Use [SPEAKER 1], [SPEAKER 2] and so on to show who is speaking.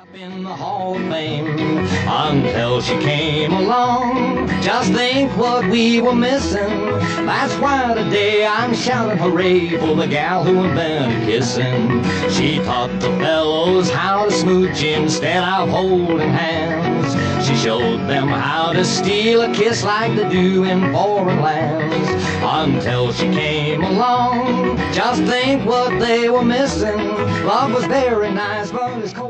[SPEAKER 1] In the Hall of Fame until she came along. Just think what we were missing. That's why today I'm shouting hooray for the gal who invented kissing. She taught the fellows how to smooch instead of holding hands. She showed them how to steal a kiss like they do in foreign lands. Until she came along, just think what they were missing. Love was very nice, but it's cold.